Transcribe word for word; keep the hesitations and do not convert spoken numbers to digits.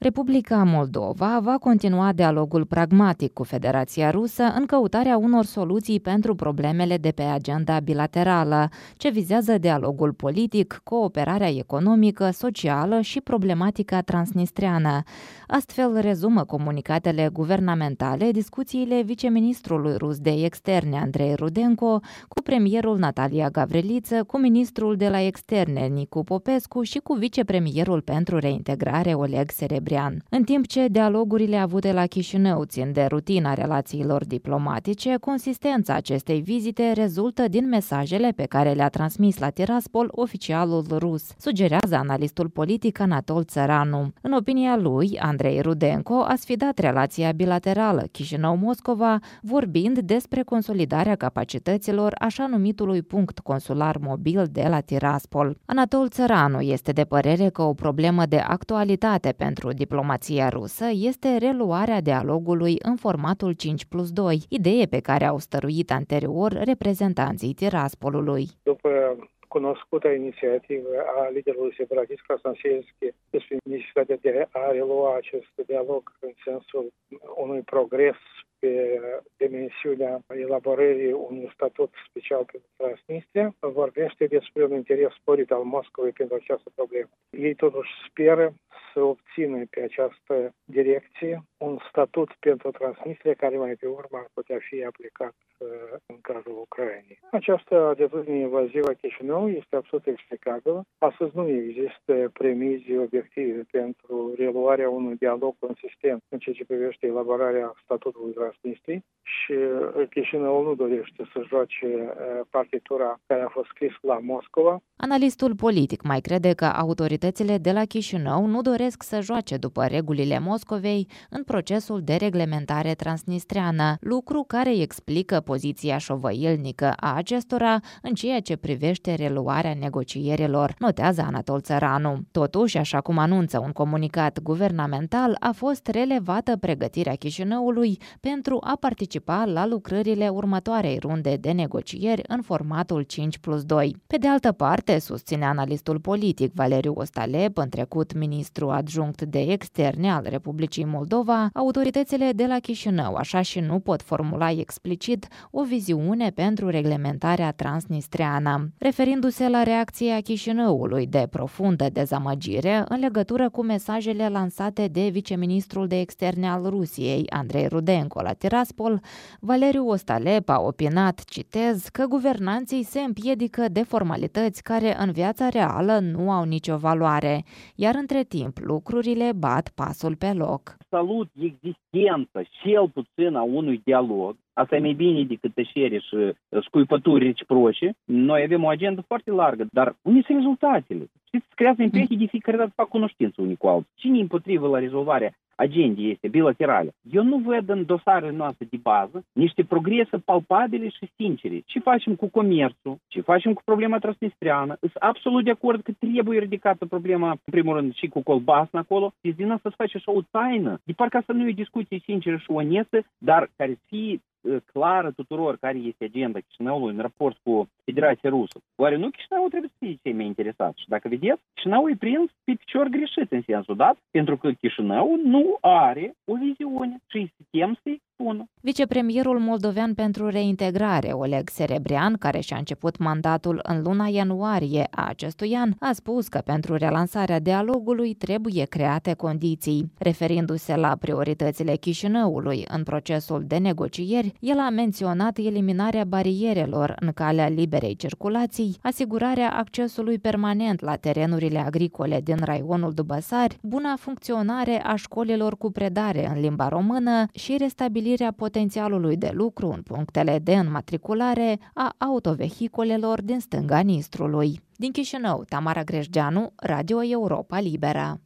Republica Moldova va continua dialogul pragmatic cu Federația Rusă în căutarea unor soluții pentru problemele de pe agenda bilaterală, ce vizează dialogul politic, cooperarea economică, socială și problematica transnistreană. Astfel rezumă comunicatele guvernamentale discuțiile viceministrului rus de externe Andrei Rudenko cu premierul Natalia Gavriliță, cu ministrul de la externe Nicu Popescu și cu vicepremierul pentru reintegrare Oleg Serebrian. În timp ce dialogurile avute la Chișinău țin de rutina relațiilor diplomatice, consistența acestei vizite rezultă din mesajele pe care le-a transmis la Tiraspol oficialul rus, sugerează analistul politic Anatol Țăranu. În opinia lui, Andrei Rudenko a sfidat relația bilaterală Chișinău-Moscova, vorbind despre consolidarea capacităților așa numitului punct consular mobil de la Tiraspol. Anatol Țăranu este de părere că o problemă de actualitate pentru diplomația rusă este reluarea dialogului în formatul cinci plus doi, idee pe care au stăruit anterior reprezentanții Tiraspolului. După cunoscută inițiativă a liderului separatist Krasnoselski despre necesitatea de a relua acest dialog în sensul unui progres pe dimensiunea elaborării unui statut special pentru Transnistria, vorbește despre un interes sporit al Moscovei pentru această problemă. Ei totuși speră să obțină pe această direcție un statut pentru Transnistria care mai pe urmă ar putea fi aplicat uh, în cazul Ucrainei. Această atitudine invazivă a Chișinău este absolut explicabilă. Astăzi nu există premizii obiective pentru reluarea unui dialog consistent în ceea ce privește elaborarea statutului Transnistriei și Chișinău nu dorește să joace partitura care a fost scris la Moscova. Analistul politic mai crede că autoritățile de la Chișinău nu doresc să joace după regulile Moscovei în procesul de reglementare transnistreană, lucru care explică poziția șovăielnică a acestora în ceea ce privește reluarea negocierilor, notează Anatol Țăranu. Totuși, așa cum anunță un comunicat guvernamental, a fost relevată pregătirea Chișinăului pentru a participa la lucrările următoarei runde de negocieri în formatul cinci plus doi. Pe de altă parte, susține analistul politic Valeriu Ostalep, în trecut ministru adjunct de externe al Republicii Moldova, autoritățile de la Chișinău așa și nu pot formula explicit o viziune pentru reglementarea transnistreană. Referindu-se la reacția Chișinăului de profundă dezamăgire în legătură cu mesajele lansate de viceministrul de externe al Rusiei, Andrei Rudenko, la Tiraspol, Valeriu Ostalep a opinat, citez, că guvernanții se împiedică de formalități care în viața reală nu au nicio valoare, iar între timp lucrurile bat pasul pe loc. Salut existența, cel puțin, a unui dialog. Asta e mai bine decât tăcere și scuipături reciproce. Noi avem o agendă foarte largă, dar unde sunt rezultatele? Știți, creează impresia de fiecare dată fac cunoștință unii cu alții. Cine împotrivă la rezolvarea agendei este bilaterale? Eu nu văd în dosarele noastre de bază niște progrese palpabile și sincere. Ce facem cu comerțul? Ce facem cu problema transnistreană? Sunt absolut de acord că trebuie ridicată problema, în primul rând, și cu Colbasna acolo. Deci din asta se face așa o taină. De parcă asta nu e o discuție sinceră și onestă, dar care să fie clară tuturor care este agenda Chișinăului în raport cu Federația Rusă. Oare nu Chișinăul trebuie să fie cei mai interesat? Și dacă vedeți, Chișinăul e prins pe picior greșit în sensul dat, pentru că Chișinăul nu are o viziune și îi tem să-i spună. Vicepremierul moldovean pentru reintegrare, Oleg Serebrian, care și-a început mandatul în luna ianuarie a acestui an, a spus că pentru relansarea dialogului trebuie create condiții. Referindu-se la prioritățile Chișinăului în procesul de negocieri, el a menționat eliminarea barierelor în calea liberei circulații, asigurarea accesului permanent la terenurile agricole din raionul Dubăsari, buna funcționare a școlilor cu predare în limba română și restabilirea potențialului de lucru în punctele de înmatriculare a autovehiculelor din stânga Nistrului. Din Chișinău, Tamara Greșgeanu, Radio Europa Liberă.